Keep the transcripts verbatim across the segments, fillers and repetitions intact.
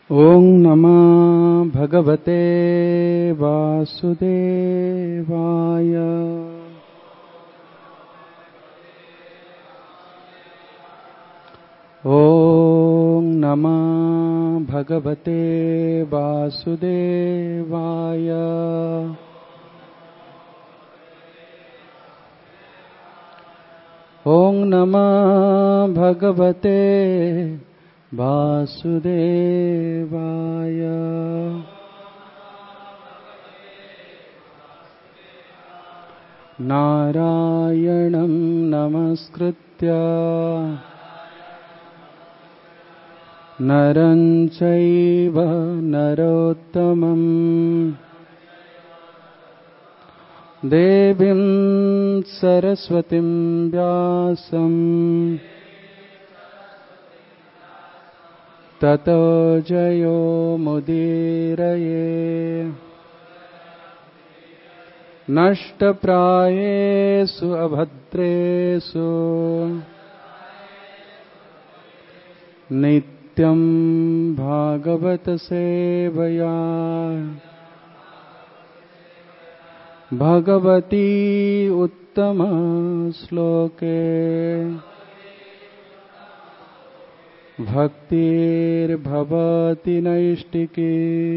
ओं नमः भगवते वासुदेवाय। ओं नमः भगवते वासुदेवाय। ओं नमः भगवते वासुदेवाय। नारायणं नमस्कृत्य नरं चैव नरोत्तमं देवीं सरस्वतीं व्यासं ततो जयो मुदीरये। नष्टप्रायेषु अभद्रेषु नित्यं भागवत सेवया भगवती उत्तम श्लोके भक्तिर्भवति नैष्टिकी।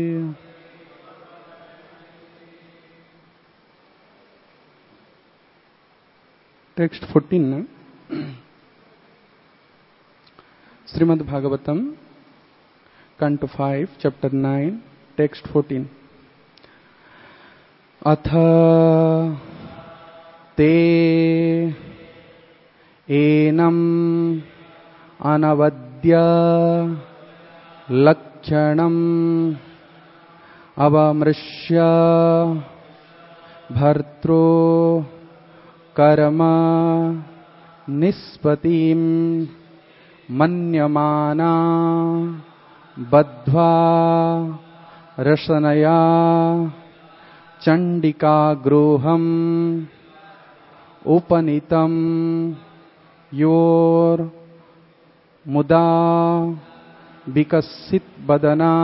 टेक्स्ट फोर्टीन ना Shrimad Bhagavatam canto five chapter nine text fourteen. अथ ते एनम अनवद्य लक्षणम अवमृश्य भर्तृ कर्म निष्पत्तिं मन्यमाना बद्ध्वा रसनया चंडिका गृहम् उपनीतं योर मुदा विकसित बदना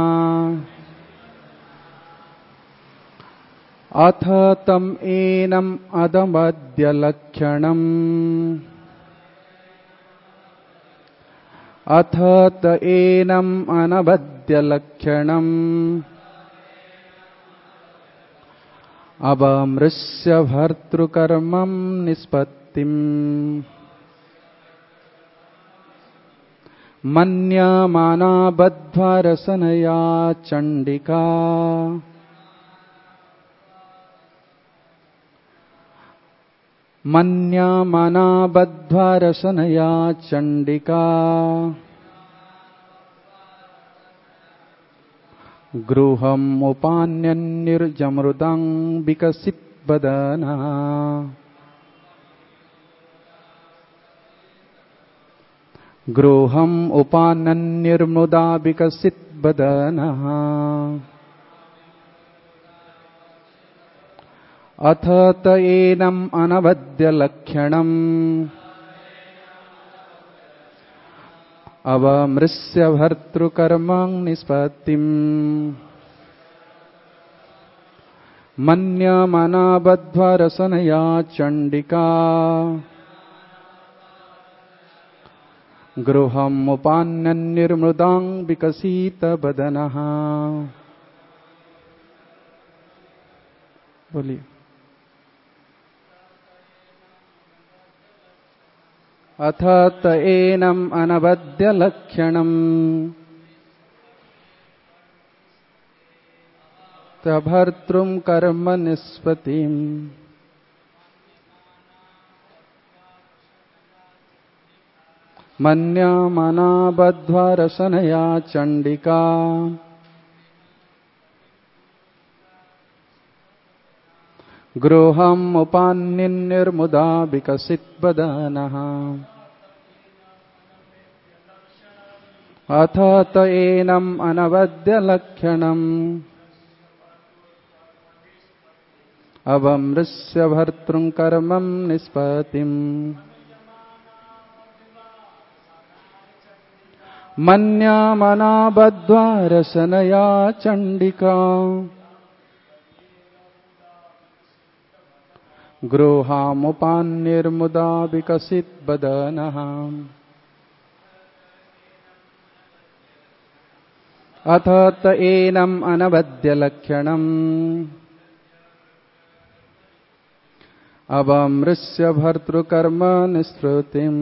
अथ तम एनम अदमद्य लक्षणम् अथ त एनम अनवद्य लक्षणम् अवमृश्य भर्तृकर्मं निष्पत्तिम् मन्यमाना बद्ध्वा रसनया चंडिका मन्यमाना बद्ध्वा रसनया चंडिका गृहम् उपान्यन्निर्जमृदं विकसित बदना गृहम् उपान्यन्निर्मुदा विकसित बदना अथ त एनम अनवद्य लक्षणम् अवमृश्य भर्तृकर्मं निष्पत्तिम् मन्यमाना बद्ध्वा रसनया चंडिका गृहम् उपान्यन्निर्मृदां विकसित बदनः। बोलिए। अथ त एनम अनवद्य लक्षणम् तभर्तृं कर्म निष्पत्तिम् मन्यमाना बद्ध्वा रसनया चंडिका गृहम् उपान्यन्निर्मुदा विकसित बदनः अथ त एनम अनवद्य लक्षणम् अवमृश्य भर्तृं कर्मं निष्पत्तिम् मन्यामना बद्ध्वा रसनया चण्डिका गृहामुपान्निर्मुदा विकसितवदनः अथ त एनम् अनवद्यलक्षणम् अवमृश्य भर्तृकर्म निःस्मृतिम्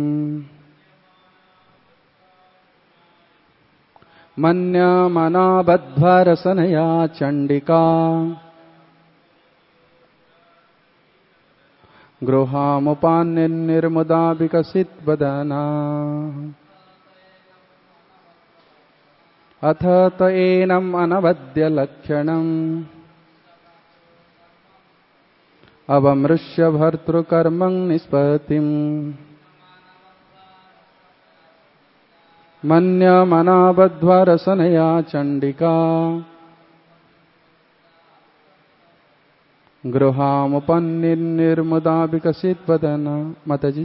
मन्यामना बद्ध्वा रसनया चण्डिका गृहामुपान्निर्मुदा विकसितवदना अथ त एनम् अनवद्यलक्षणम् अवमृश्य भर्तृकर्मं निष्पत्तिम् मन्यमना बद्ध्वा रसनया Chandika गृहामुपन्निर्मुदा विकसितवदना. Mataji,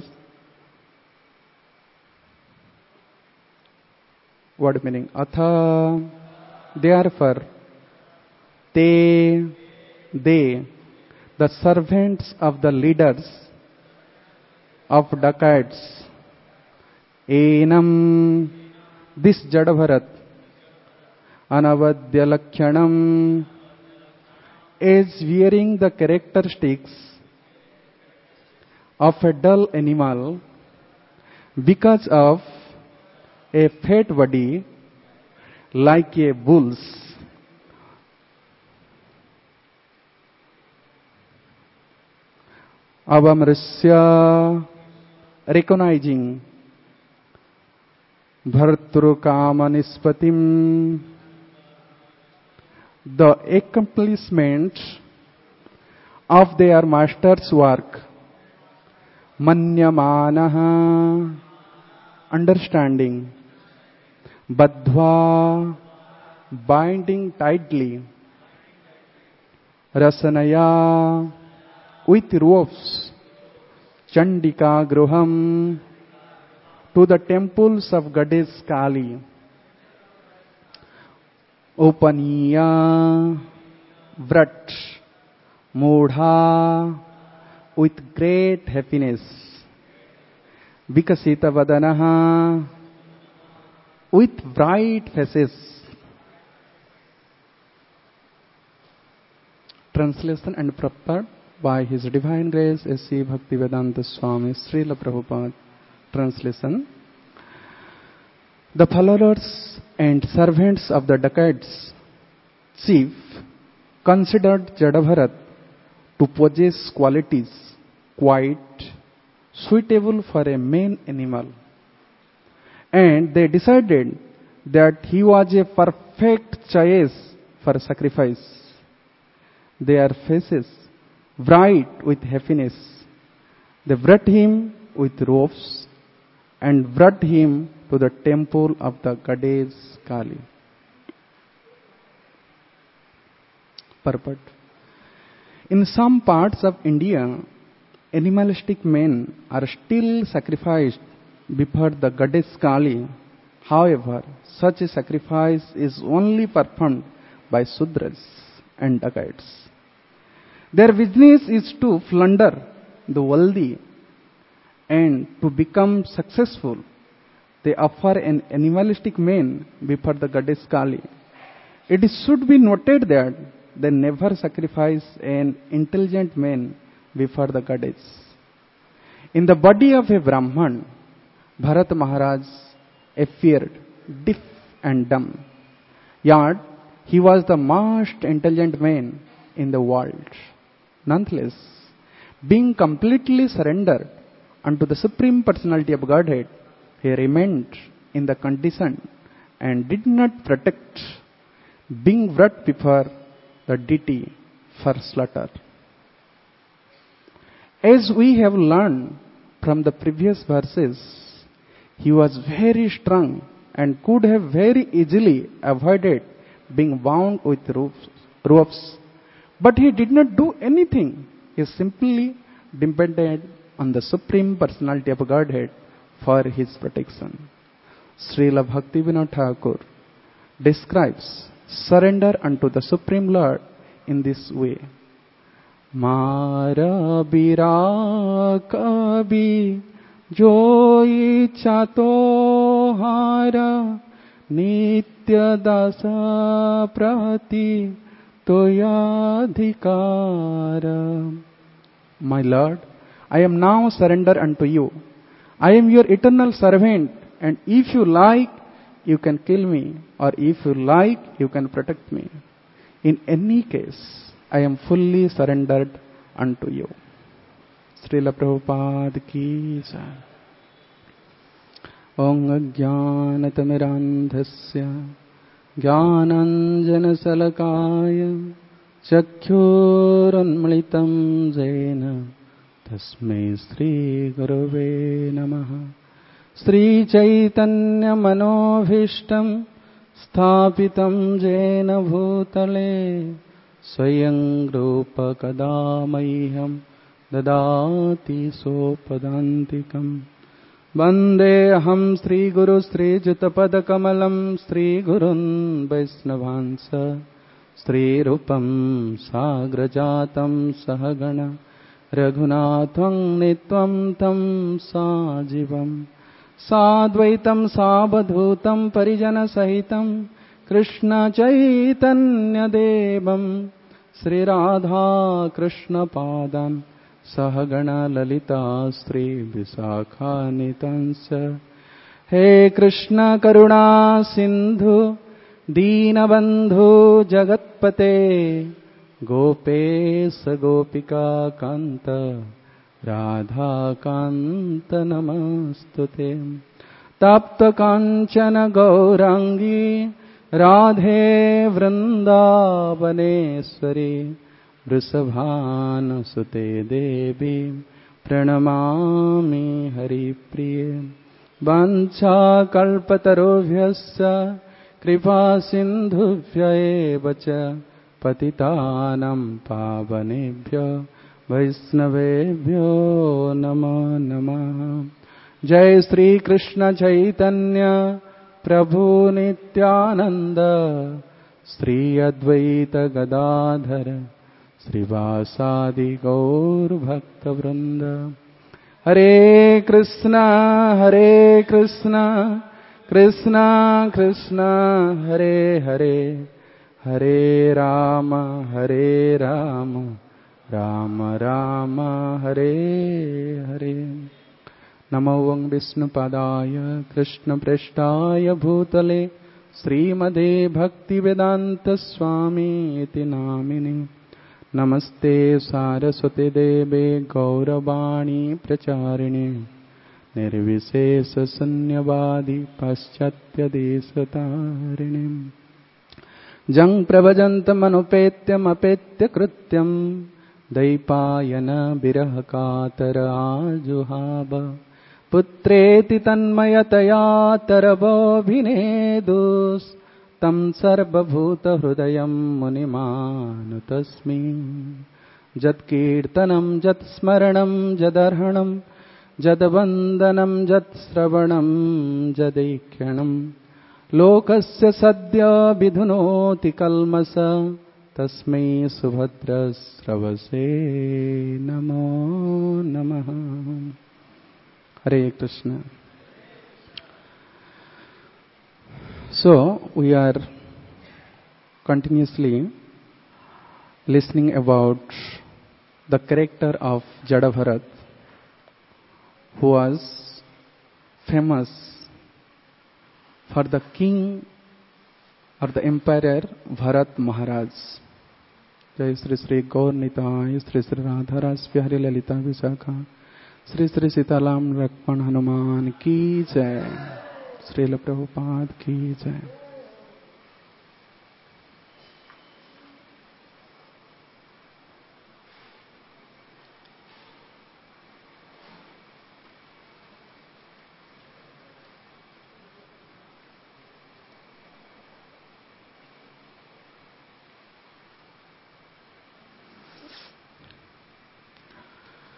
word meaning atha, therefore, te, they, the servants of the leaders of dacoits, enam, this Jadabharat, anavadyalakshanam, is wearing the characteristics of a dull animal because of a fat body like a bull's. Avamrasya, recognizing bhartrukama nispatim, the accomplishment of their master's work, manyamanaha, understanding, badhva, binding tightly, rasanaya, with ropes, chandika gruham, to the temples of goddess Kali, Upaniya, Vrat, Mudha, with great happiness, Vikasita Vadanaha, with bright faces. Translation and prepared by His Divine Grace S C Bhaktivedanta Swami Srila Prabhupada. Translation. The followers and servants of the dacoits chief considered Jadabharat to possess qualities quite suitable for a man animal, and they decided that he was a perfect choice for sacrifice. Their faces bright with happiness, they brought him with ropes and brought him to the temple of the goddess Kali. Purport. In some parts of India, animalistic men are still sacrificed before the goddess Kali. However, such a sacrifice is only performed by Sudras and dacoits. Their business is to plunder the wealthy, and to become successful, they offer an animalistic man before the goddess Kali. It should be noted that they never sacrifice an intelligent man before the goddess. In the body of a Brahman, Bharat Maharaj appeared deaf and dumb. Yet, he was the most intelligent man in the world. Nonetheless, being completely surrendered unto the Supreme Personality of Godhead, he remained in the condition and did not protect, being brought before the deity for slaughter. As we have learned from the previous verses, he was very strong and could have very easily avoided being bound with ropes. But he did not do anything. He simply depended on the Supreme Personality of Godhead for his protection. Srila Bhaktivinoda Thakur describes surrender unto the Supreme Lord in this way. Mara bira kabi joi chato hara nitya dasa prati toyadhikara. My Lord, I am now surrender unto you. I am your eternal servant, and if you like, you can kill me, or if you like, you can protect me. In any case, I am fully surrendered unto you. Srila Prabhupada ki jai. Om Ajnanatimirandhasya Jnananjana Salakaya Chakhyuranmalitam Jena Tasmai Sri Gurave Namaha. Sri Chaitanya Manobhishtam Sthapitam Jena Bhutale Swayam Rupa Kadamaiham Dadati Sopadantikam. Vandeham Sri Guru Sri Jutapada Kamalam Sri Gurun Vaisnavansa Sri Rupam Sagrajatam Sahagana Raghunatham Nitvam Tam Sajivam Sadvaitam Sabadhutam Parijana Sahitam Krishna Chaitanya Devam Sri Radha Krishna Padam Sahagana Lalita Sri Visakha Nitansa. He Krishna Karuna Sindhu Deenabandhu Jagatpate Gopesa Gopika Kanta Radha Kanta Namastute. Tapta Kanchana Gaurangi Radhe Vrindavaneshwari Vrisabhana Sute Devi Pranamami Hari Priye. Vancha Kalpatarubhyasya Kripa Sindhubhya eva cha Patitanam Pavanebhyo Vaisnavebhyo Namo Namah. Jai Sri Krishna Chaitanya Prabhu Nityananda Sri Advaita Gadadhara Srivasadi Gaur Bhakta Vrinda. Hare Krishna Hare Krishna Krishna Krishna Hare Hare Hare Rama Hare Rama Rama Rama Hare Hare. Namo Om Vishnu Padaya Krishna Prashtaya Bhutale Srimade Bhakti Vedanta Swami Iti Namini. Namaste Saraswati Deve Gauravani Pracharini Nirvishesha Sunyavadi Paschatya Desatarini. Jang Pravajantam Anupetyam Apetya Krityam Daipayana Birahakatara Ajuhaba Putreti Tanmayataya Tarabo Bhinedus Tam Sarva Bhuta Hrudayam Munimanutasmi. Jat Kirtanam Jat Smaranam Jadarhanam Jadvandanam Jat Sravanam Jadikyanam Lokasya Sadya Vidhunoti Kalmasa Tasmai Subhadra Sravase Namo Namaha. Hare Krishna. So, we are continuously listening about the character of Jadabharat, who was famous for the king or the emperor Bharat Maharaj. Jai Sri Sri Gaur Nitai, Sri Sri Radharas Vyahari Lalita Visakha, Sri Sri Sitalam Rakman Hanuman ki jai. Srila Prabhupada ki jai.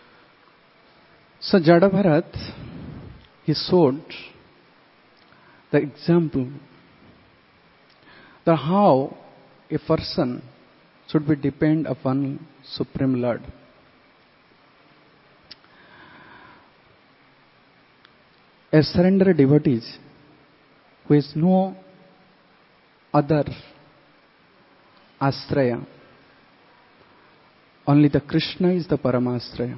So Jadabharat, he showed the example, the how a person should be depend upon Supreme Lord. A surrendered devotee who has no other asraya, only the Krishna is the Paramasraya.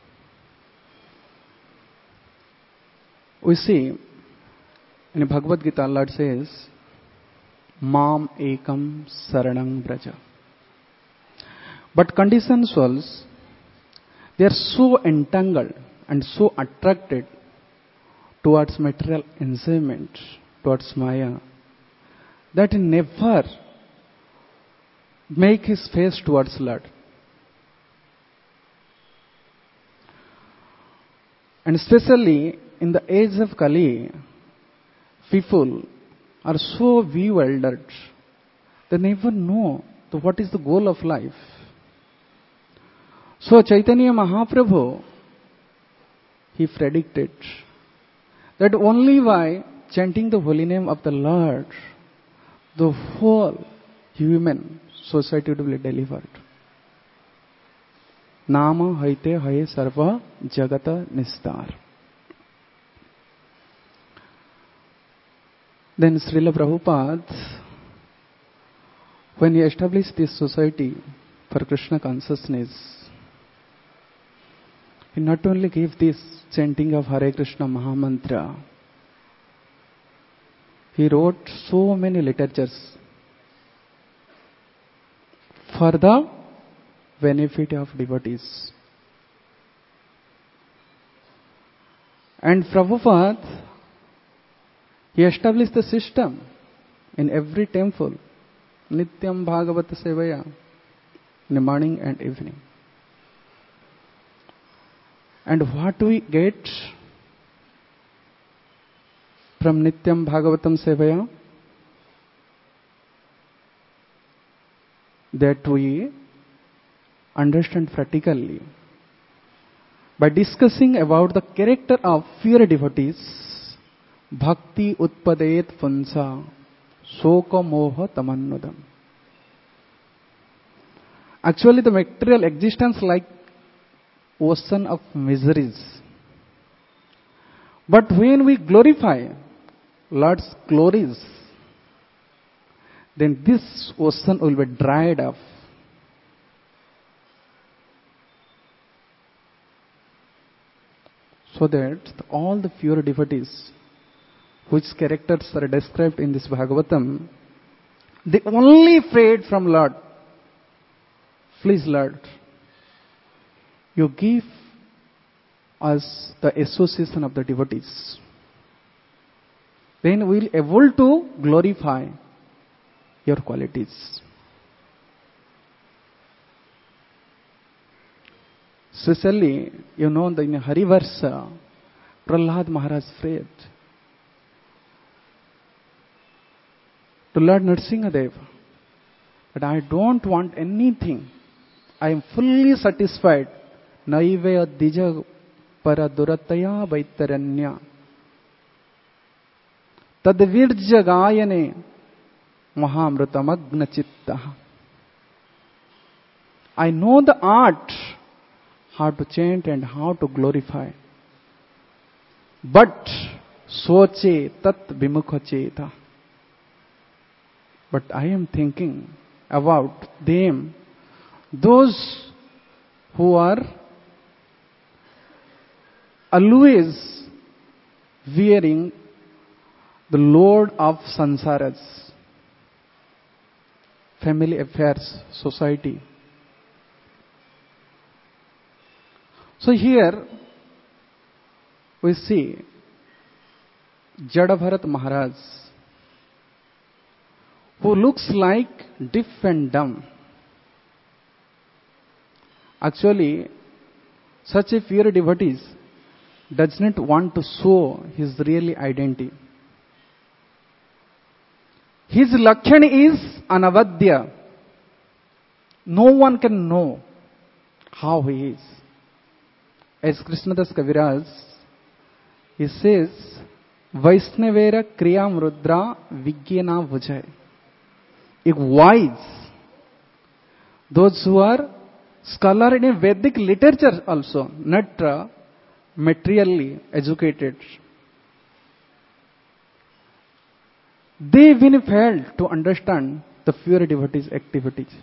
We see in Bhagavad Gita, Lord says, Mam ekam saranam braja. But conditioned souls, they are so entangled and so attracted towards material enjoyment, towards Maya, that he never make his face towards Lord. And especially in the age of Kali, people are so bewildered, they never know the, what is the goal of life. So Chaitanya Mahaprabhu, he predicted that only by chanting the holy name of the Lord, the whole human society will be delivered. Nama haite haye sarva jagata nistar. Then Srila Prabhupada, when he established this society for Krishna consciousness, he not only gave this chanting of Hare Krishna Mahamantra, he wrote so many literatures for the benefit of devotees. And Prabhupada, he established the system in every temple, Nityam Bhagavata Sevaya, in the morning and evening. And what we get from Nityam Bhagavatam Sevaya? That we understand practically by discussing about the character of pure devotees. Bhakti utpadayet punsa soka moha tamannudam. Actually, the material existence like ocean of miseries. But when we glorify Lord's glories, then this ocean will be dried up. So that all the pure devotees, whose characters are described in this Bhagavatam, they only prayed from Lord. Please, Lord, you give us the association of the devotees. Then we will able to glorify your qualities. Especially, you know, in Harivarsa, Prahlad Maharaj prayed to Lord Nrsimhadev that I don't want anything. I am fully satisfied. Naive dija para durataya vaitaranya. Tadvirja gayane mahamrutamagna chitta. I know the art, how to chant and how to glorify. But soche tat vimukha cheta. But I am thinking about them, those who are always wearing the load of sansaras, family affairs, society. So here we see Jadabharat Maharaj, who looks like deaf and dumb. Actually, such a pure devotee does not want to show his real identity. His lakshan is anavadya. No one can know how he is. As Krishnadas Kaviraj, he says वैष्णवेर क्रिया Rudra विज्ञाना vujay. A wise, those who are scholar in a Vedic literature also, not uh, materially educated, they even failed to understand the pure devotees' activities.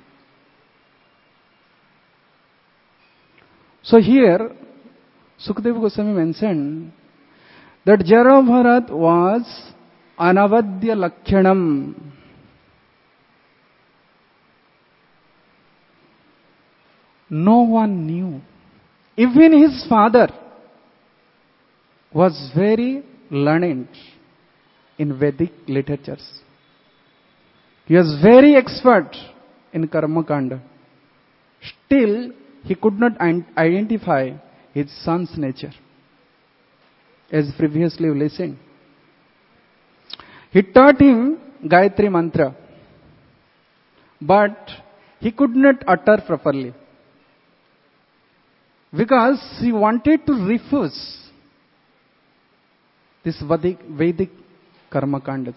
So here, Sukadeva Goswami mentioned that Jara Bharat was anavadya lakshanam. No one knew. Even his father was very learned in Vedic literatures. He was very expert in Karma Kanda. Still, he could not identify his son's nature. As previously listened. He taught him Gayatri Mantra, but he could not utter properly. Because he wanted to refuse this Vedic, Vedic Karma Kandas.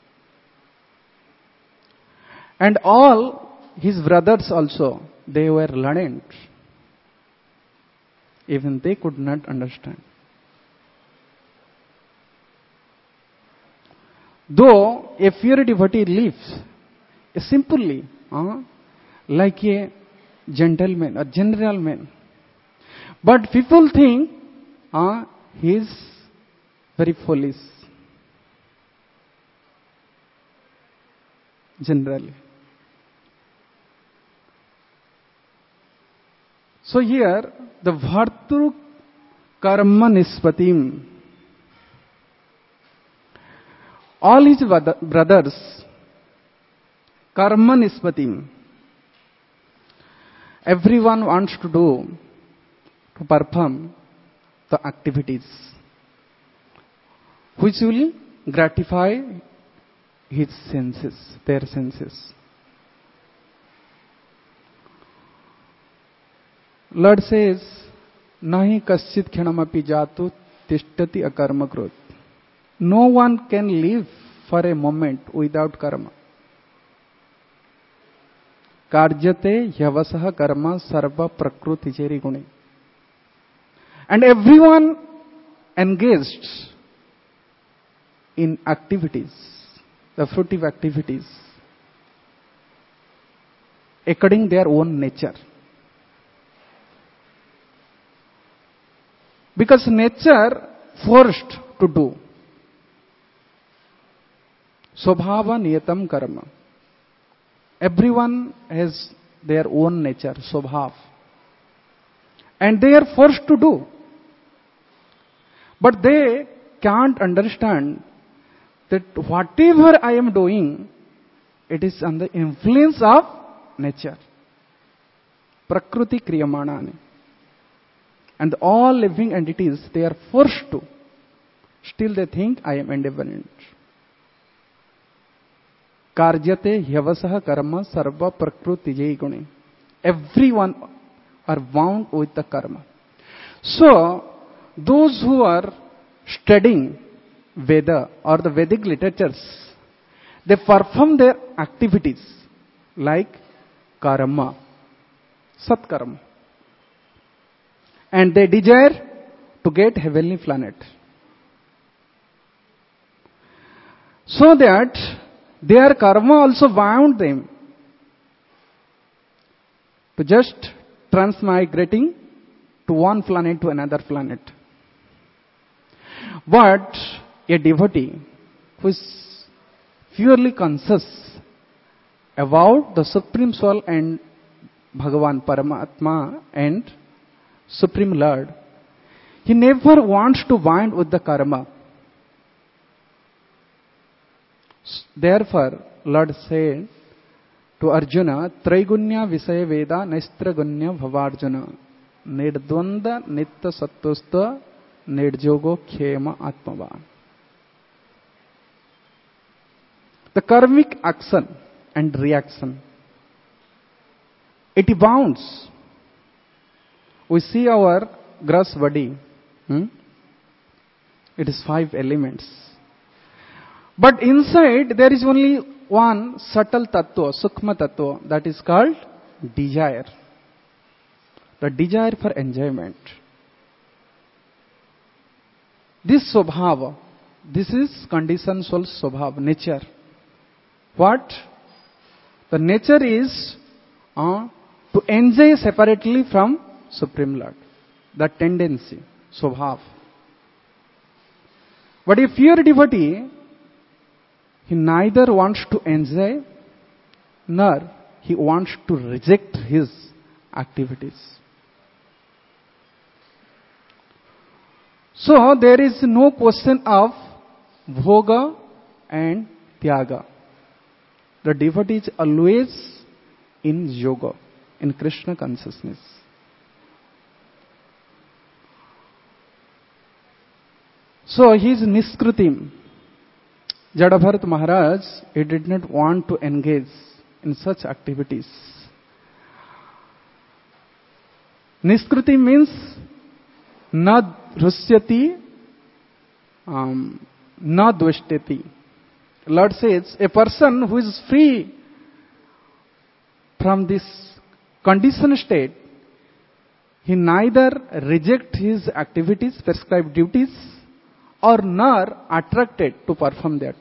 And all his brothers also, they were learned. Even they could not understand. Though a pure devotee lives simply, uh, like a gentleman, a general man. But people think uh, he is very foolish. Generally. So here, the Bhartru Karma Nispatim, all his brothers, Karma Nispatim, everyone wants to do, to perform the activities which will gratify his senses, their senses. Lord says, Nahi kaschit khanamapi jatu tishtati akarma krot. No one can live for a moment without karma. Karjate yavasaha karma sarva prakruti cheri guni. And everyone engaged in activities, the fruitive activities, according their own nature. Because nature forced to do. Swabhava niyatam karma. Everyone has their own nature, swabhav. And they are forced to do. But they can't understand that whatever I am doing, it is under influence of nature. Prakruti kriyamanani. And all living entities, they are forced to. Still they think I am independent. Karjate hyavasaha karma sarva prakruti jayiguni. Everyone are bound with the karma. So, those who are studying Veda or the Vedic literatures, they perform their activities like karma, satkarma. And they desire to get heavenly planet. So that their karma also bound them to just transmigrating to one planet to another planet. But a devotee who is purely conscious about the Supreme Soul and Bhagavan Paramatma and Supreme Lord, he never wants to bind with the karma. Therefore, Lord said to Arjuna, Traigunya Visaya Veda Naistragunya Bhavarjuna Nirdvanda Nitta Sattvastva Nirjogo Khema Atmavan. The karmic action and reaction, it bounds. We see our gross body. Hmm? It is five elements. But inside there is only one subtle tattva, sukma tattva, that is called desire. The desire for enjoyment. This swabhava, this is conditioned soul swabhava, nature. What? The nature is uh, to enjoy separately from Supreme Lord. The tendency, swabhava. But a pure devotee, he neither wants to enjoy nor he wants to reject his activities. So there is no question of bhoga and tyaga. The devotee is always in yoga, in Krishna consciousness. So he is niskritim. Jadabharat Maharaj, he did not want to engage in such activities. Niskritim means na rusyati, um, na dvashtati. Lord says, a person who is free from this conditioned state, he neither rejects his activities, prescribed duties, or nor attracted to perform that.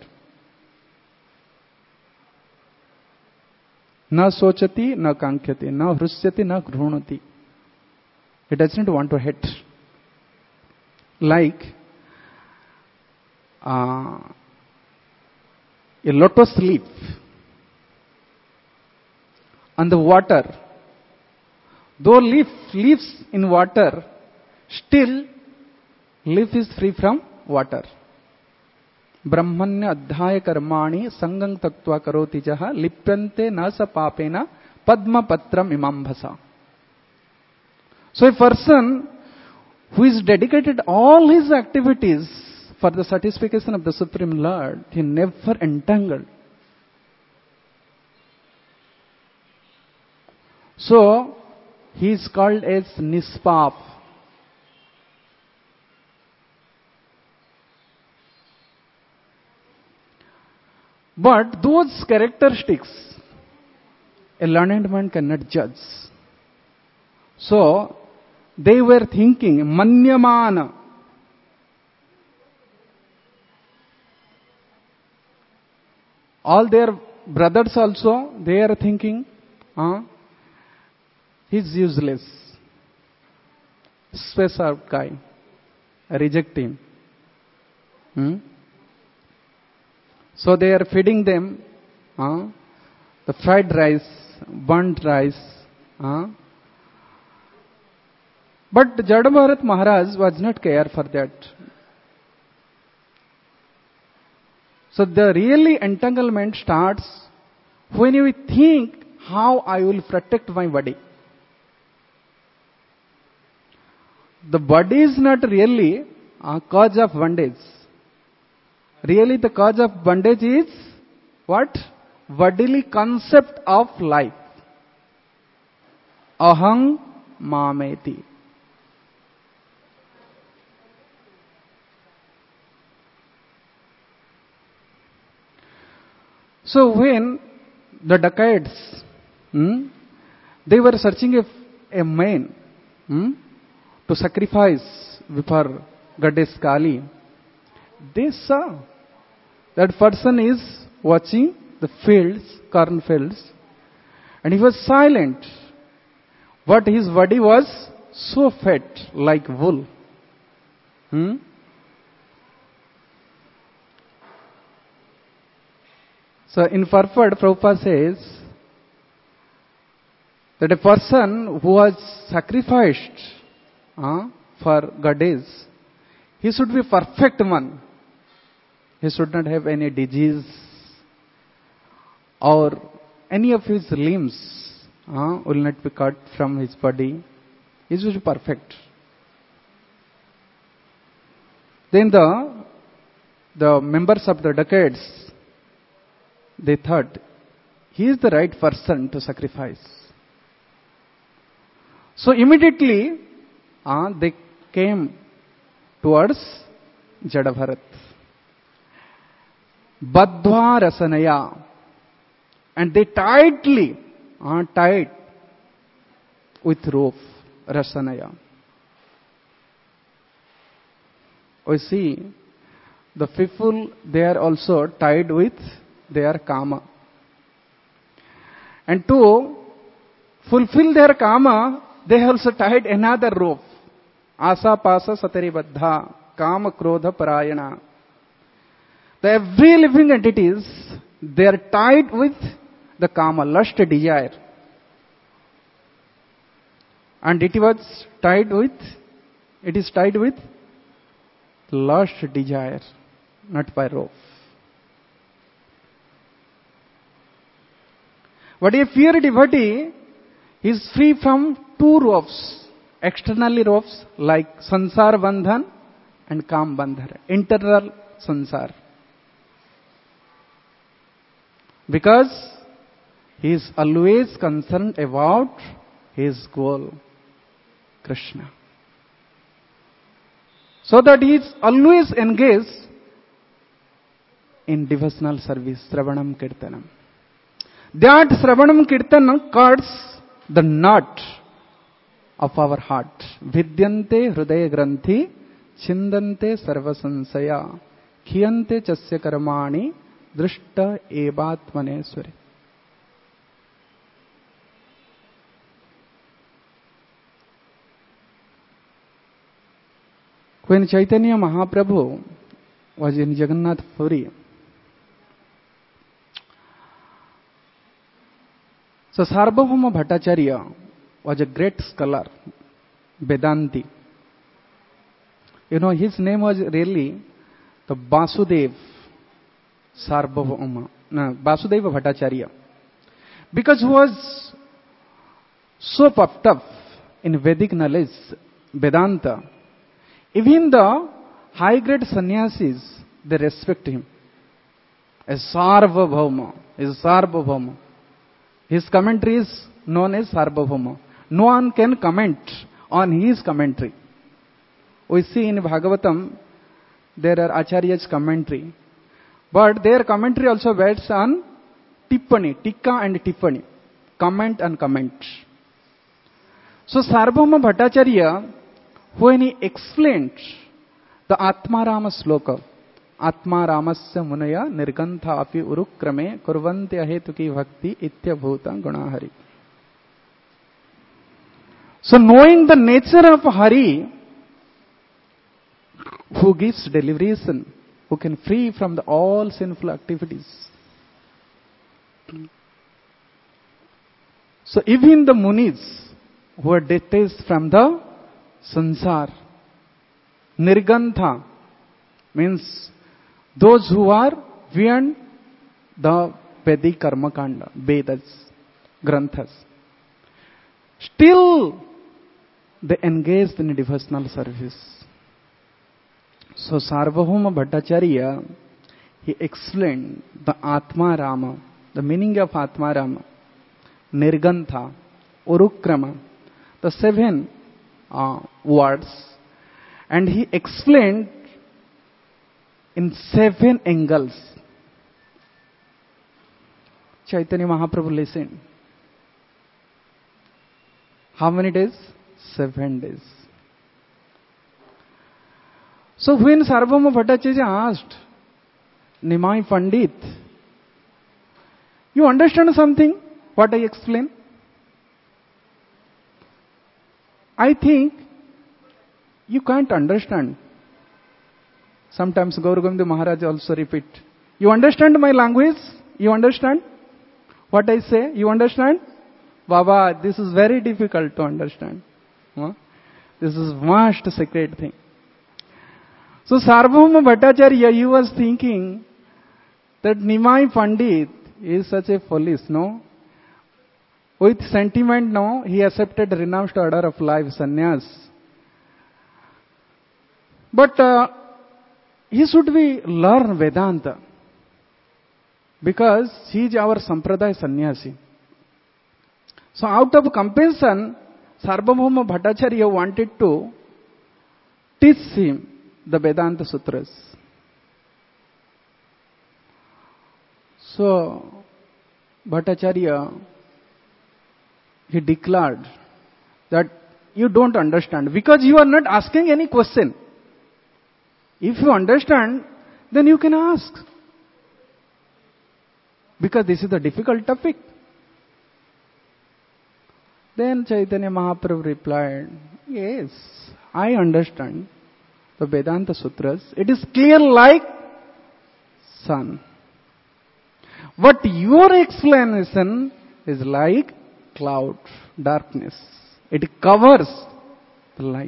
Na sochati, na kankyati, na hrusyati, na grunati. He does not want to hate. Like uh, a lotus leaf on the water. Though leaf lives in water, still leaf is free from water. Brahmanya adhyaya karmani sangam taktva karoti jaha lipyante nasa papena padma patram imam bhasa. So a person who is dedicated all his activities for the satisfaction of the Supreme Lord, he never entangled. So he is called as nispap. But those characteristics a learned man cannot judge. So they were thinking manyamana. All their brothers also, they are thinking, uh, he's useless. Space out guy. Reject him. Hmm? So they are feeding them uh, the fried rice, burnt rice. Uh. But Jadabharat Maharaj was not care for that. So the really entanglement starts when you think how I will protect my body. The body is not really a cause of bondage. Really the cause of bondage is what? Bodily concept of life. Aham mameti. So when the dacoits, hmm, they were searching a, a man hmm, to sacrifice before goddess Kali, they saw that person is watching the fields, corn fields, and he was silent. But his body was so fat like wool. Hmm? So in Purport, Prabhupada says that a person who was sacrificed uh, for goddess, he should be a perfect one. He should not have any disease or any of his limbs uh, will not be cut from his body. He should be perfect. Then the, the members of the dacoits, they thought, he is the right person to sacrifice. So immediately, uh, they came towards Jadabharat. Badhva Rasanaya. And they tightly are tied with rope, Rasanaya. We see the people, they are also tied with their kama. And to fulfill their kama, they also tied another rope. Asa pasa satari baddha, kama krodha parayana. The every living entities, they are tied with the kama, lust, desire. And it was tied with, it is tied with lust, desire, not by rope. But a pure devotee is free from two ropes, externally ropes like sansar bandhan and kam bandhan, internal sansar. Because he is always concerned about his goal, Krishna. So that he is always engaged in devotional service, Sravanam Kirtanam. That Sravanam Kirtanam cuts the knot of our heart. Vidyante Hrudaya Granthi, Chindante Sarva Sansaya, Khiyante Chasya Karmani, Drishta Evatmaneswari. When Chaitanya Mahaprabhu was in Jagannath Puri, so Sarvabhauma Bhattacharya was a great scholar, Vedanti. You know, his name was really the Vasudev Sarvabhauma, no, Vasudeva Bhattacharya. Because he was so puffed up in Vedic knowledge, Vedanta, even the high-grade sannyasis, they respect him. As Sarvabhauma, is Sarvabhauma. His commentary is known as Sarvabhauma. No one can comment on his commentary. We see in Bhagavatam, there are Acharya's commentary. But their commentary also based on Tippani, Tikka and Tippani. Comment and comment. So Sarvabhauma Bhattacharya, when he explained the Atmarama sloka, Atmaramasya munaya nirgantha api urukrame kurvanti ahetuki bhakti ityabhuta gunahari. So knowing the nature of Hari, who gives deliberation, who can free from the all sinful activities. So even the munis who are detached from the sansar, nirgantha means those who are beyond the Vedic karma kanda, Vedas, Granthas, still they engaged in devotional service. So Sarvabhauma Bhattacharya, he explained the Atma Rama, the meaning of Atma Rama, Nirgantha, Urukrama, the seven uh, words, and he explained in seven angles. Chaitanya Mahaprabhu listened. How many days? Seven days. So when Sarvabhauma Bhattacharya asked Nimai Pandit, you understand something? What I explain? I think you can't understand. Sometimes Gaura Govinda Maharaj also repeat, you understand my language? You understand what I say? You understand? Baba, this is very difficult to understand. Huh? This is vast sacred thing. So Sarvabhauma Bhattacharya, he was thinking that Nimai Pandit is such a foolish, no? With sentiment, no, he accepted renounced order of life, sannyas. But uh, he should be learn Vedanta because he is our Sampradaya sannyasi. So out of compassion, Sarvabhauma Bhattacharya wanted to teach him the Vedanta Sutras. So, Bhattacharya, he declared that you don't understand because you are not asking any question. If you understand, then you can ask. Because this is a difficult topic. Then Chaitanya Mahaprabhu replied, yes, I understand the Vedanta Sutras. It is clear like sun. But your explanation is like cloud, darkness. It covers the light.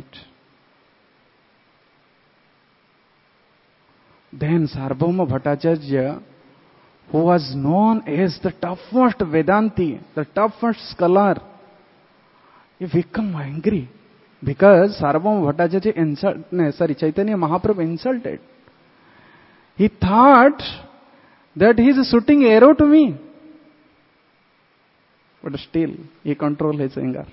Then Sarvabhauma Bhattacharya, who was known as the toughest Vedanti, the toughest scholar, he became angry because Sarvabhauma Bhattacharya insulted, sorry, Chaitanya Mahaprabhu insulted. He thought that he is shooting arrow to me. But still, he controlled his anger.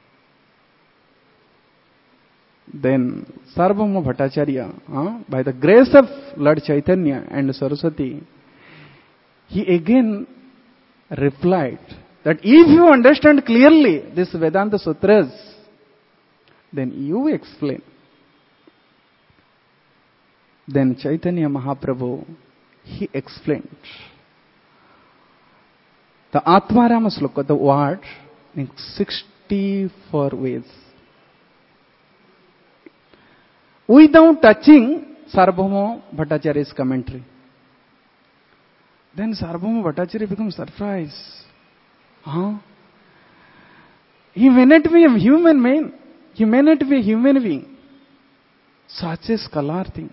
Then Sarvabhauma Bhattacharya, uh, by the grace of Lord Chaitanya and Saraswati, he again replied that if you understand clearly this Vedanta Sutras, then you explain. Then Chaitanya Mahaprabhu, he explained the Atmarama Sloka, the word, in sixty-four ways. Without touching Sarvabhauma Bhattacharya's commentary. Then Sarvabhauma Bhattacharya becomes surprised. Huh? He may not be a human man. He may not be a human being. Such a scholar thing.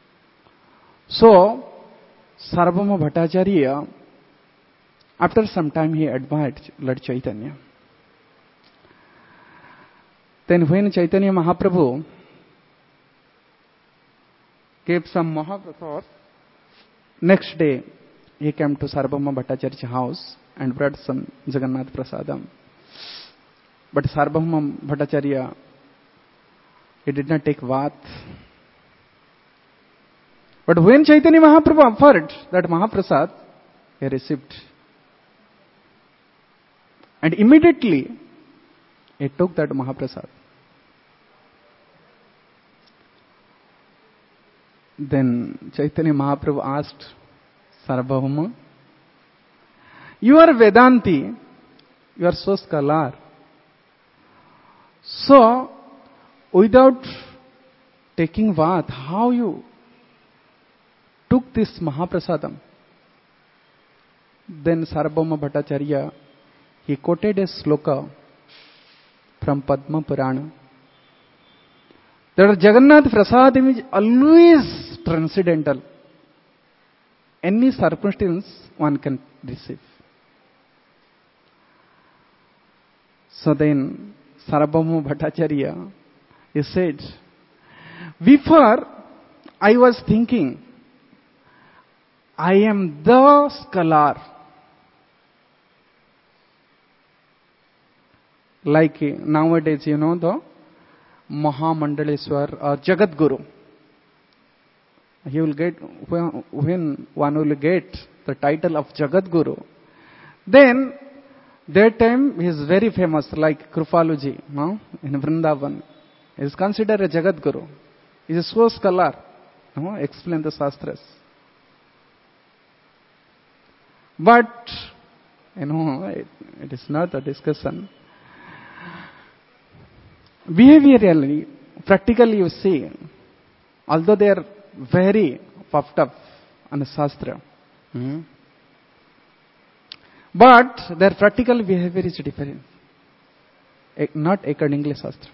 So, Sarvabhauma Bhattacharya, after some time he admired Lord Chaitanya. Then when Chaitanya Mahaprabhu gave some Mahaprasad, next day he came to Sarvabhauma Bhattacharya's house and brought some Jagannath Prasadam. But Sarvabhauma Bhattacharya, he did not take bath. But when Chaitanya Mahaprabhu offered that Mahaprasad, he received. And immediately, he took that Mahaprasad. Then Chaitanya Mahaprabhu asked Sarvabhauma, you are Vedanti, you are so scholar. So, without taking bath, how you took this Mahaprasadam? Then Sarvabhauma Bhattacharya, he quoted a sloka from Padma Purana. That Jagannath Prasadam is always transcendental. Any circumstance one can receive. So then Sarvabhauma Bhattacharya, he said, before I was thinking, I am the scholar. Like nowadays, you know, the Mahamandaleshwar or Jagat Guru. He will get, when one will get the title of Jagat Guru, then that time he is very famous, like Kripaluji, no? In Vrindavan. He is considered a Jagat Guru. He is a so scholar, no? Explain the Shastras. But, you know, it, it is not a discussion. Behaviorally, practically you see, although they are very puffed up on the Shastra, mm-hmm. but their practical behavior is different, not accordingly Shastra.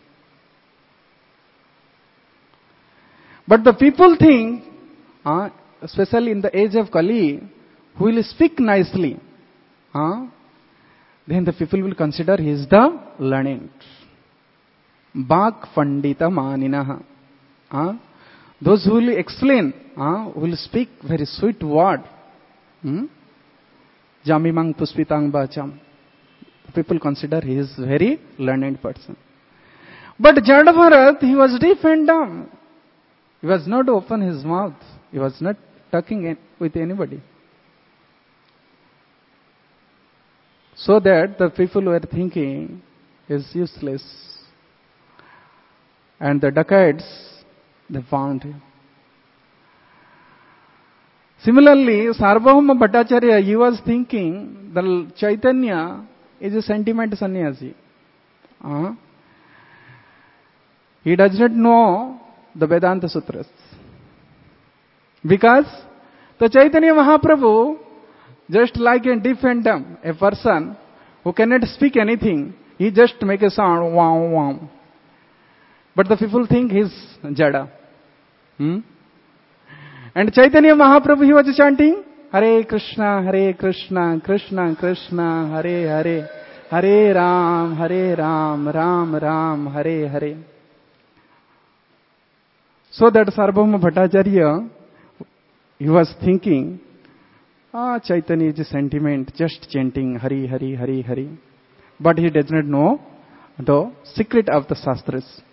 But the people think, uh, especially in the age of Kali, who will speak nicely, uh, then the people will consider he is the learned. Bhak Pandita Maninaha. Uh, those who will explain, uh, will speak very sweet word. Hmm? Jamimang Puspitang Bacham. People consider he is very learned person. But Jadabharat, he was deaf and dumb. He was not open his mouth. He was not talking with anybody. So that the people were thinking is useless. And the dacoits, they found him. Similarly, Sarvabhauma Bhattacharya, he was thinking the Chaitanya is a sentiment sannyasi. Uh, he does not know the Vedanta Sutras. Because the Chaitanya Mahaprabhu, just like a deaf and dumb, a person who cannot speak anything, he just make a sound, wow, wow. But the people think he's Jada. Hmm? And Chaitanya Mahaprabhu, he was chanting, Hare Krishna, Hare Krishna, Krishna Krishna, Hare Hare, Hare Ram, Hare Ram, Ram Ram, Hare Hare. So that Sarvabhauma Bhattacharya, he was thinking, ah, Chaitanya is a sentiment, just chanting Hari, Hari, Hari, Hari. But he does not know the secret of the Shastras.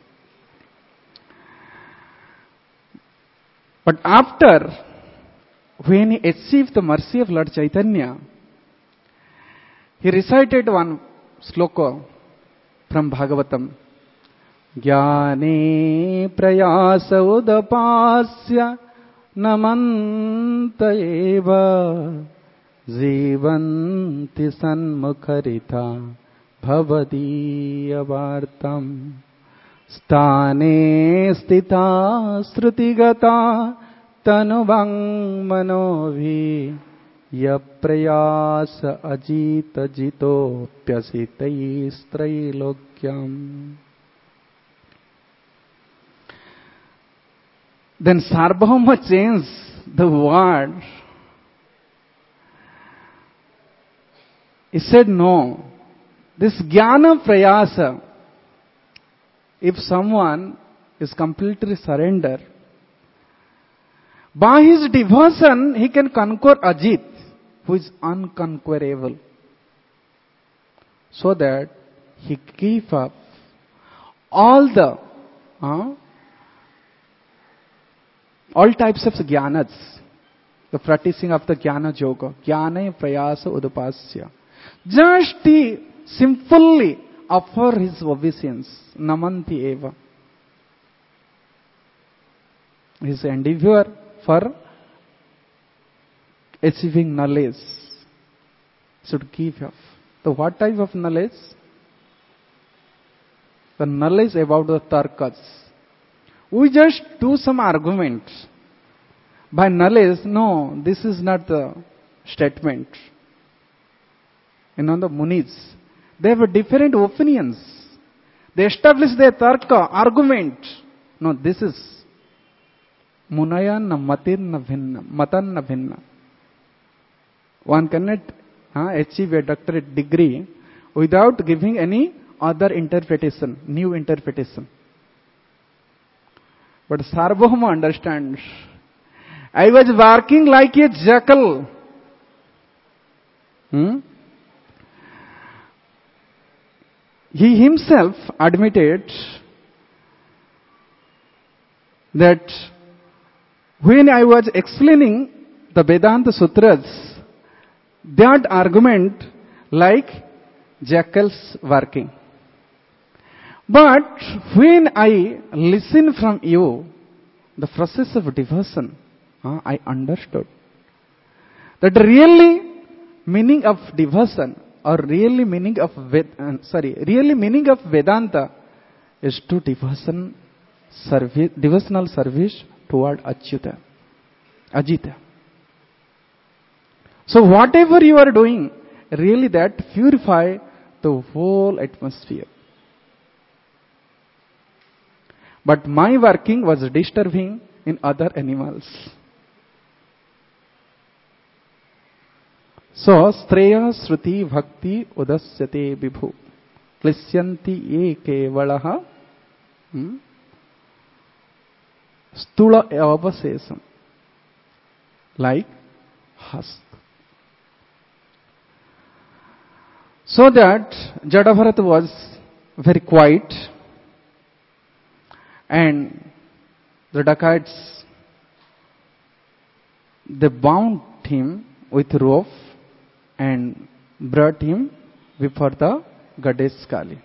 But after, when he achieved the mercy of Lord Chaitanya, he recited one sloka from Bhagavatam. Jnane prayasa udapasya namanta eva jivanti sanmukharita bhavadiya vartam. Stane stita srutigata tanubang manovi yaprayasa ajita jito pyasitai strailokyam. Then Sarvabhauma changed the word. He said, no, this jnana prayasa, if someone is completely surrendered, by his devotion he can conquer Ajit, who is unconquerable. So that he gave up all the uh, all types of jnanas, the practicing of the jnana yoga, jnana prayasa udapasya. Just he simply offer his obeisance, namanti eva. His endeavor for achieving knowledge should give up. So what type of knowledge? The knowledge about the tarkas. We just do some arguments. By knowledge, no, this is not the statement. You know, the Munis, they have different opinions. They establish their tarka, argument. No, this is Munayanna matirna bhinna, matanna bhinna. One cannot uh, achieve a doctorate degree without giving any other interpretation, new interpretation. But Sarvabhauma understands. I was barking like a jackal. Hmm? He himself admitted that when I was explaining the Vedanta Sutras, that argument like jackals barking. But when I listen from you, the process of devotion, uh, I understood that really meaning of devotion or really meaning of Ved, uh, sorry, really meaning of Vedanta is to devotion service, devotional service toward Achyuta, Ajita. So whatever you are doing, really that purify the whole atmosphere. But my working was disturbing in other animals. So, Streya Sruti Bhakti Udasyate Vibhu Klishyanti Ye Kevalaha Stula Avasesam, like husk. So that Jadabharata was very quiet, and the dacoits, they bound him with rope and brought him before the goddess Kali.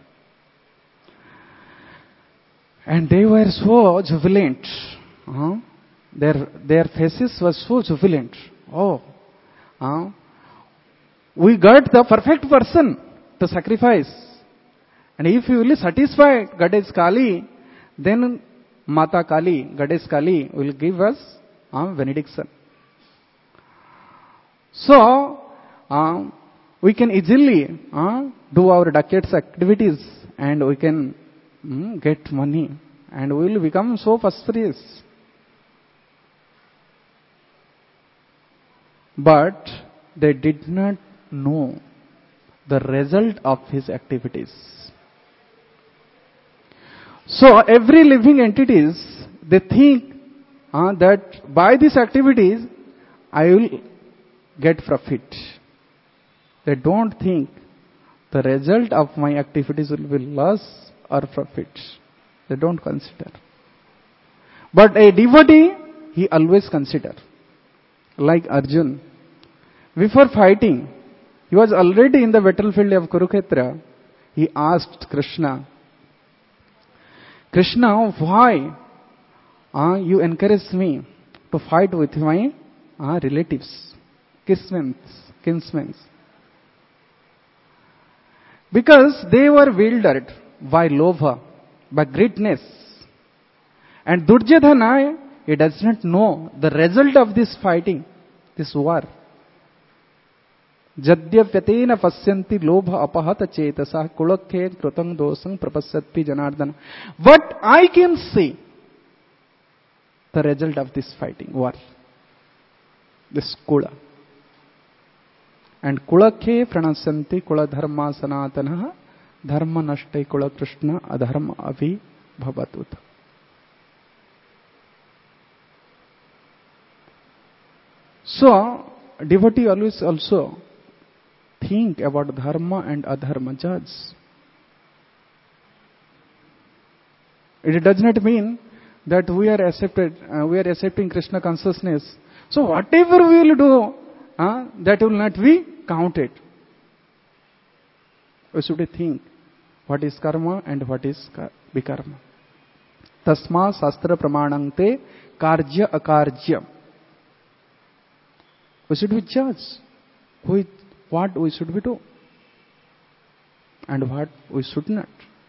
And they were so jubilant. Uh, their, their faces were so jubilant. Oh, uh, we got the perfect person to sacrifice. And if you will satisfy Goddess Kali, then Mata Kali, Goddess Kali will give us uh, benediction. So, uh, we can easily uh, do our decades activities and we can mm, get money and we will become so prosperous. But they did not know the result of his activities. So every living entities, they think uh, that by these activities I will get profit. They don't think the result of my activities will be loss or profit. They don't consider. But a devotee, he always consider. Like Arjun, before fighting, he was already in the battlefield of Kurukshetra. He asked Krishna, Krishna, why uh, you encourage me to fight with my uh, relatives, kinsmen, kinsmen? Because they were wildered by lobha, by greatness. And Duryodhana, he does not know the result of this fighting, this war. Jadyapyatena pasyanti lobha apahata chetasa kulakhe krutang dosang prapasyatpi janardana. What I can see, the result of this fighting war, this kula. And kulakhe pranasyanti kula dharma sanatana dharma nashte kula krishna adharma avi bhavatuta. So, devotee always also think about dharma and adharma judge. It does not mean that we are accepted, uh, we are accepting Krishna consciousness. So whatever we will do, uh, that will not be counted. We should think what is karma and what is vikarma. Tasma sastra pramanante karya akarya. We should be judged with what we should be do and what we should not.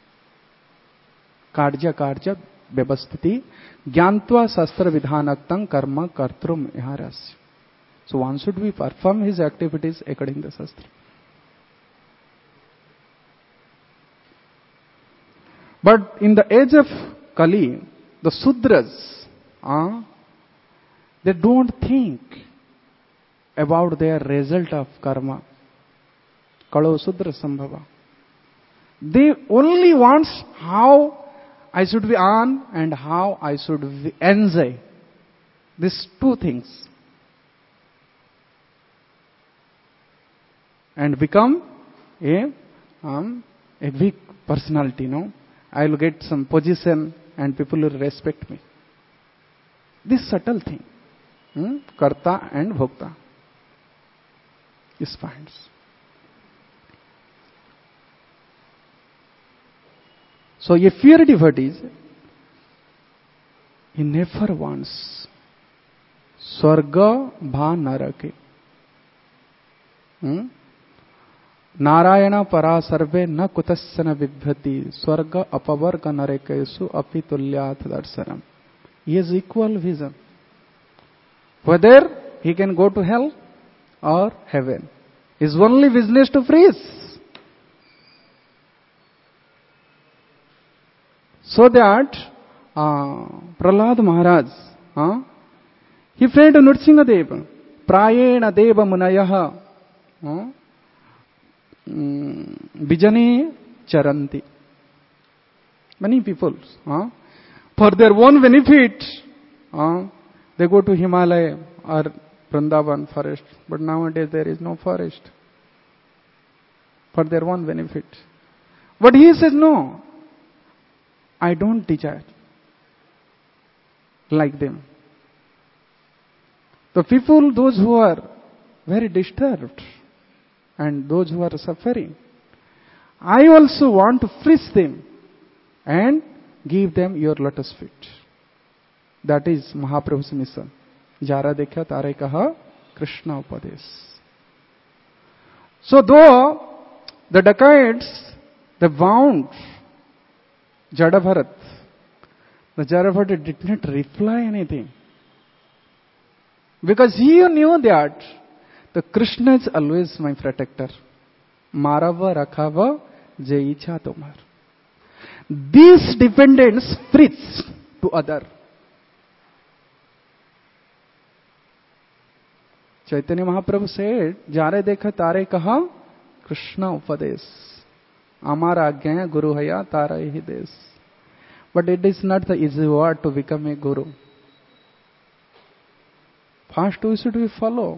Karya karya vyavasthiti gyantva sastra vidhanaktam karma kartrum iharasya. So one should be perform his activities according to the Shastra. But in the age of Kali, the Sudras, uh, they don't think about their result of karma. Kalo Sudra Sambhava. They only want how I should be on and how I should enjoy. These two things. And become a, um, a weak personality, no? I will get some position and people will respect me. This subtle thing. Hmm? Karta and Bhokta. Is points. So a pure devotee, he never wants Swarga bha narake. Hmm? Narayana para sarve na kutassana vibhati Swarga apavarga narekesu api tulyat darsanam. He has equal vision. Whether he can go to hell or heaven. His only business to freeze. So that uh, Prahlad Maharaj, uh, he prayed to Nrsimha Deva. Prayena Deva Munayaha uh, Vijane Charanti. Many people, uh, for their own benefit, uh, they go to Himalaya or Vrindavan forest. But nowadays there is no forest. For their own benefit. But he says, no, I don't desire like them. The people, those who are very disturbed and those who are suffering, I also want to freeze them and give them your lotus feet. That is Mahaprabhu's mission. Jara dekha tare kaha Krishna Upadesh. So though the dacoits, they bound Jadabharat, the Jadabharat did not reply anything. Because he knew that the Krishna is always my protector. Marava rakhava jaicha tomar. These dependents preach to other. Chaitanya Mahaprabhu said, Jare dekha tare kaha Krishna Upadesh. Amara agya guru haya tara hi des. But it is not the easy word to become a guru. First we should be follow.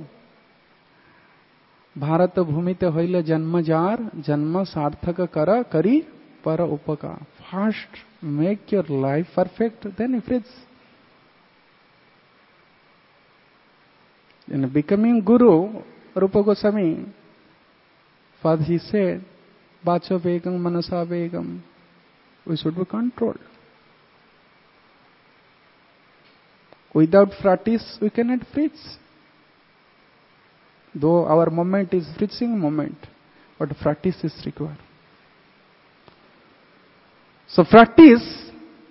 Bharat bhumite hoile janma jar, janma sarthaka kara kari para upaka. First make your life perfect, then if it's in becoming guru, Rupa Goswami, first he said, Bacha Begam, Manasa Begam, we should be controlled. Without practice, we cannot preach. Though our moment is preaching moment, but practice is required. So practice,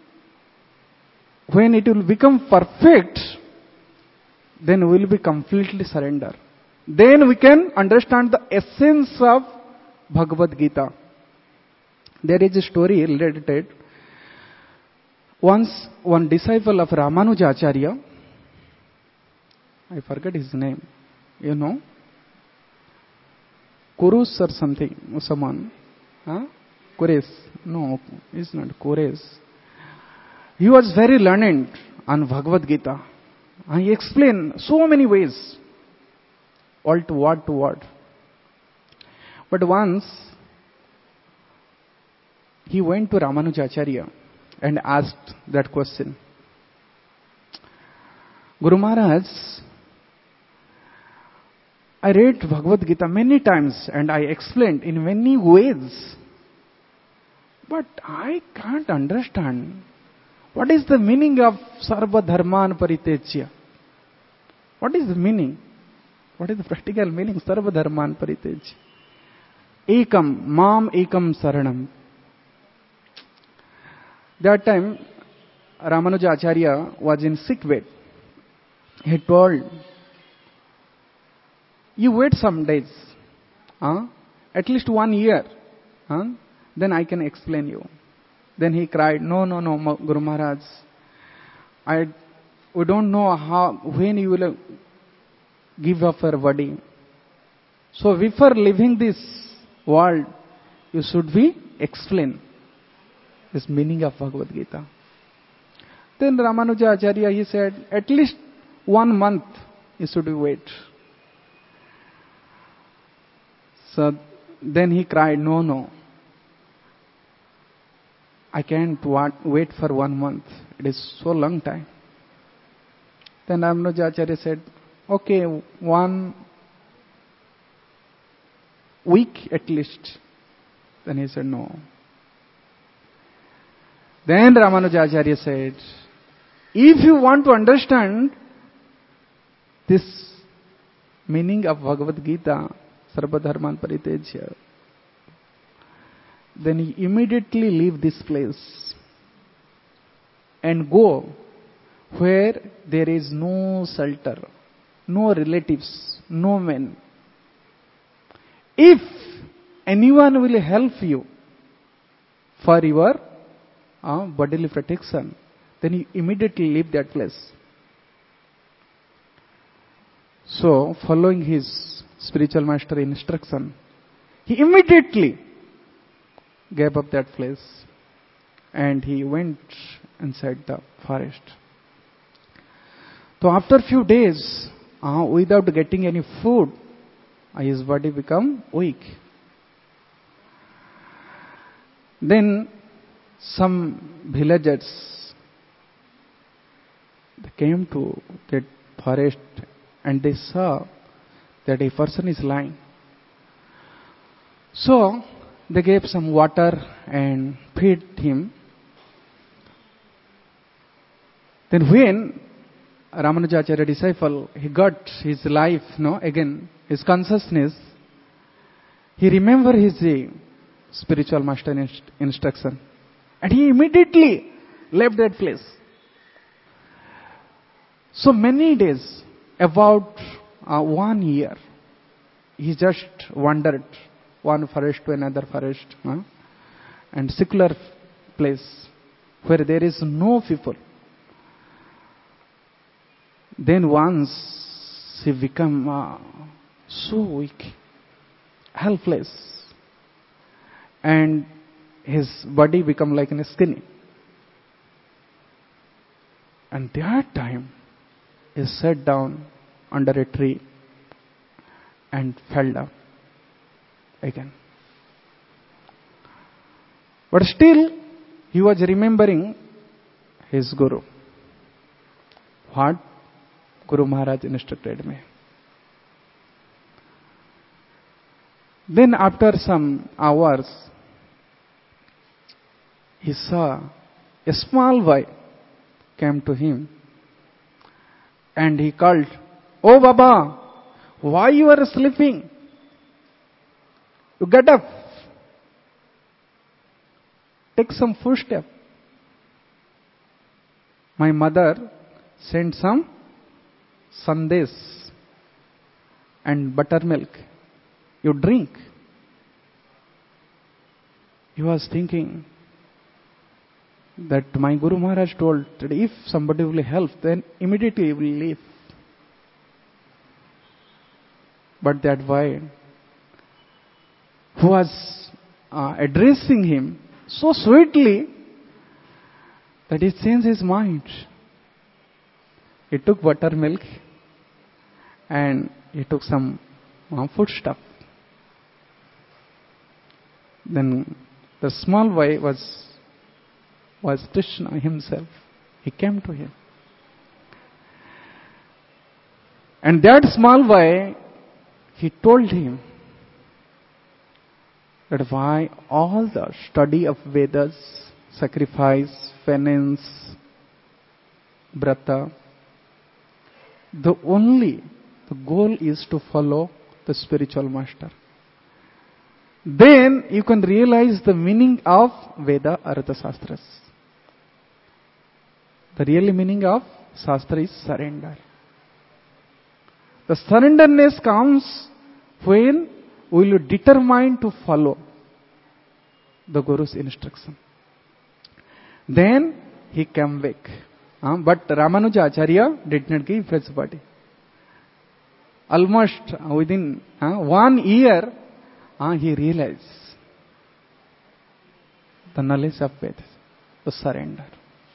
when it will become perfect, then we will be completely surrender. Then we can understand the essence of Bhagavad Gita. There is a story related. Once one disciple of Ramanuja Acharya, I forget his name, you know, Kurus or something, someone, huh? Kures, no, it's not Kures. He was very learned on Bhagavad Gita. He explained so many ways, all to word to word. But once he went to Ramanuja Acharya and asked that question. Guru Maharaj, I read Bhagavad Gita many times and I explained in many ways, but I can't understand what is the meaning of Sarva Dharman Paritejya. What is the meaning? What is the practical meaning? Sarva Dharman Paritejya. Ekam, Mam Ekam Saranam. That time, Ramanuja Acharya was in sick bed. He told, you wait some days, huh? At least one year, huh? Then I can explain you. Then he cried, no, no, no, Guru Maharaj, I, we don't know how, when you will give up your body. So before leaving this world, you should be explain this meaning of Bhagavad Gita. Then Ramanuja Acharya, he said, at least one month you should wait. So then he cried, no, no. I can't wait for one month. It is so long time. Then Ramanuja Acharya said, okay, one week at least. Then he said, no. Then Ramanuja Acharya said, if you want to understand this meaning of Bhagavad Gita, Sarva Dharman Paritejya, then you immediately leave this place and go where there is no shelter, no relatives, no men. If anyone will help you for your uh, bodily protection, then you immediately leave that place. So, following his spiritual master instruction, he immediately gave up that place and he went inside the forest. So after few days, uh, without getting any food, uh, his body become weak. Then some villagers, they came to that forest and they saw that a person is lying. So They gave some water and fed him. Then when Ramanujacharya disciple, he got his life, no, again, his consciousness, he remembered his uh, spiritual master inst- instruction. And he immediately left that place. So many days, about uh, one year, he just wandered one forest to another forest, huh? and secular place where there is no people. Then once he become uh, so weak, helpless, and his body become like a skinny. And that time, he sat down under a tree and fell down again. But still, he was remembering his Guru. What Guru Maharaj instructed me. Then after some hours, he saw a small boy came to him and he called, "Oh Baba, why you are sleeping? You get up. Take some food step. My mother sent some sandesh and buttermilk. You drink." He was thinking that my Guru Maharaj told that if somebody will help, then immediately he will leave. But that boy who was uh, addressing him so sweetly that he changed his mind. He took buttermilk and he took some uh, food stuff. Then the small boy was was Krishna himself. He came to him. And that small boy, he told him that why all the study of Vedas, sacrifice, penance, brata, the only, the goal is to follow the spiritual master. Then you can realize the meaning of Veda Artha Shastras. The real meaning of Shastra is surrender. The surrenderness comes when we will determine to follow the Guru's instruction. Then he came back. Uh, but Ramanujacharya did not give fresh body. Almost within uh, one year, uh, he realized the knowledge of Vedas, the surrender.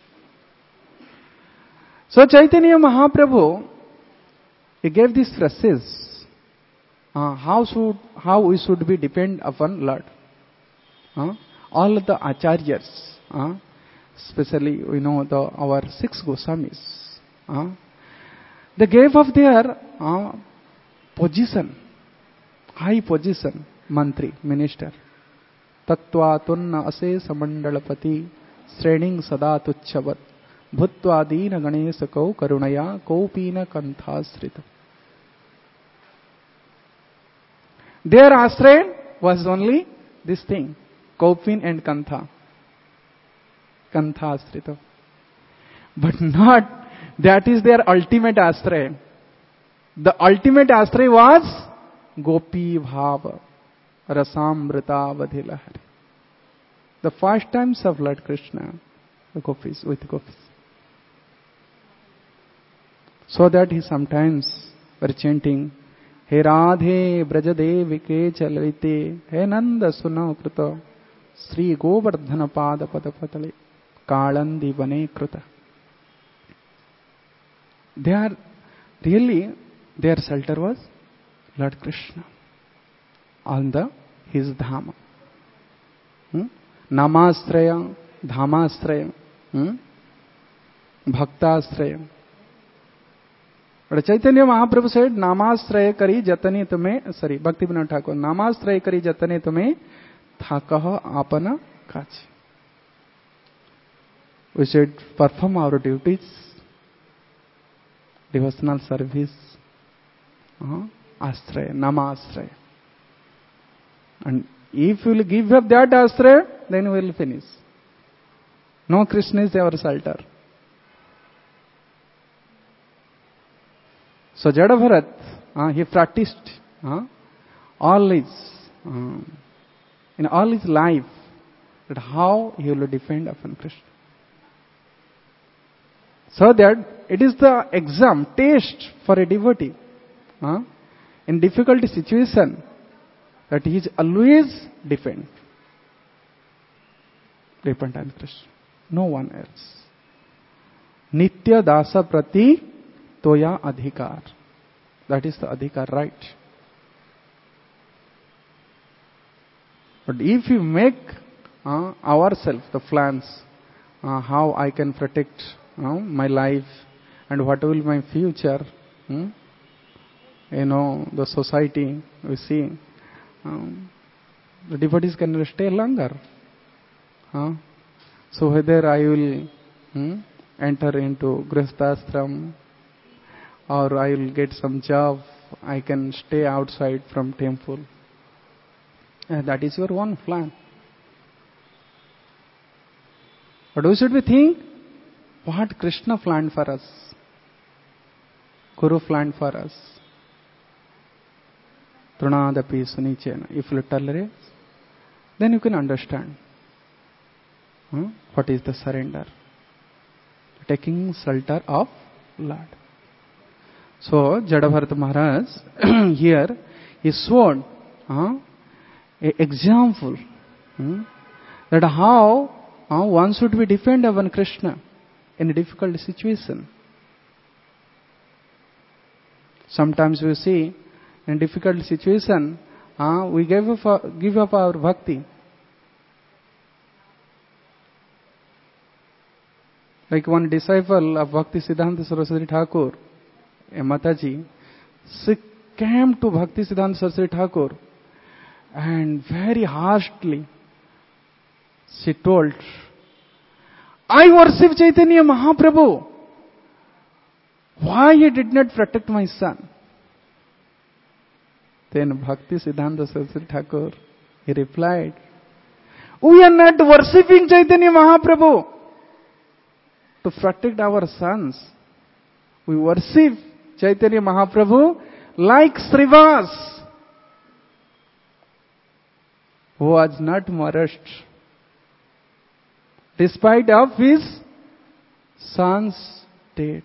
So Chaitanya Mahaprabhu, he gave these phrases. Uh, how should how we should be depend upon Lord. Uh, all the acharyas, uh, especially we know the our six Goswamis, uh, they gave of their uh, position, high position, mantri, minister. Tattva tunna ase samandalapati srening sada tuchchavat bhuttvadina ganesakau karunaya kaupina kanthasrita. Their ashray was only this thing, kaupin and kantha. Kanthasrita. But not that is their ultimate ashray. The ultimate ashray was Gopi Bhava Rasamrita Vadhilahari. The first times of Lord Krishna, the gopis, with gopis. So that he sometimes were chanting, He Radhe Brajadevike Chalvite, He Nanda Suna Kruta, Sri Govardhana Pada Pada Patale, Kalandi Vane Kruta. They are really, their shelter was Lord Krishna on the his Dhama. Hmm? Namastraya, Dhamastraya, hmm? Bhaktastraya. But Chaitanya Mahaprabhu said, Namastraya kari jatane tume, sorry, Bhaktivinoda Thakur, Namastraya kari jatane tume, थाकह आपना काचे. We should perform our duties, devotional service, uh, ashraya, nama ashraya. And if you will give up that ashraya, then we will finish. No, Krishna is our shelter. So Jada Bharat, uh, he practiced uh, all his, uh, in all his life, that how he will defend upon Krishna. So that it is the exam, test for a devotee. Uh, in difficult situation, that he is always defend. Depend on Krishna. No one else. Nitya dasa prati toya adhikar. That is the adhikar, right? But if you make uh, ourselves the plans, uh, how I can protect uh, my life and what will my future, hmm? you know, the society, we see, um, the devotees can stay longer. Huh? So whether I will hmm, enter into Grihasthashram or I will get some job, I can stay outside from temple. And that is your one plan. But we should we think what Krishna planned for us, Guru planned for us. Trunadapi sunichena. If you tolerate, then you can understand hmm, what is the surrender. Taking shelter of Lord. So Jadabharata Maharaj here he showed uh, an example hmm, that how uh, one should be defend upon Krishna in a difficult situation. Sometimes we see in difficult situation uh, we give up, our, give up our bhakti. Like one disciple of Bhakti Siddhanta Saraswati Thakur, a Mataji, she came to Bhakti Siddhanta Saraswati Thakur and very harshly she told, I worship Chaitanya Mahaprabhu. Why he did not protect my son? Then Bhakti Siddhanta Saraswati Thakur, he replied, we are not worshipping Chaitanya Mahaprabhu to protect our sons. We worship Chaitanya Mahaprabhu like Srivas, who was not nourished despite of his son's death.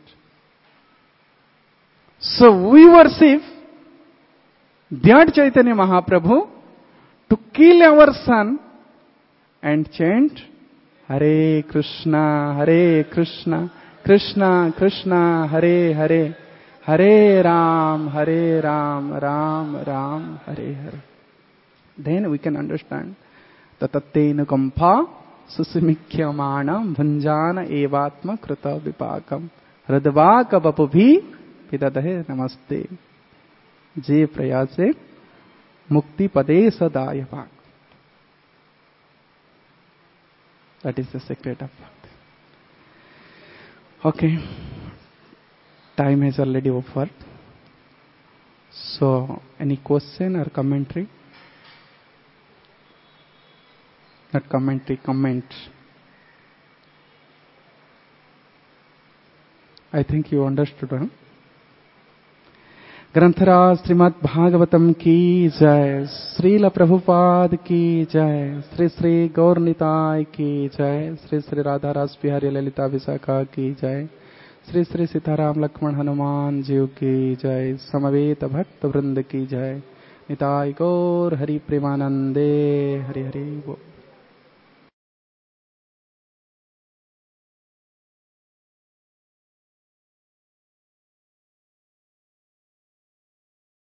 So we worship that Chaitanya Mahaprabhu to kill our son and chant Hare Krishna, Hare Krishna, Krishna Krishna, Hare Hare, Hare Ram, Hare Ram, Ram Ram, Hare Hare. Then we can understand that Tattena Kampha Susimikhyamana Bhanjana Evatma Krita Vipakam Hridvaka Vapubhi Pidadahe Namaste Je Prayase Mukti Pade Sadaya Bhak. That is the secret of bhakti. Okay. Time has already over. So, any question or commentary? Not commentary, comment. I think you understood, huh? ग्रंथराज Shrimad Bhagavatam की जय, श्रील प्रभुपाद की जय, श्री श्री गौर निताय की जय, श्री श्री राधा रास बिहारी ललिता विशाखा की जय, श्री श्री सीताराम लक्ष्मण हनुमान जीव की जय, समवेत भक्त वृंद की जय, निताय गौर हरि प्रेमानंदे हरि हरि बोल.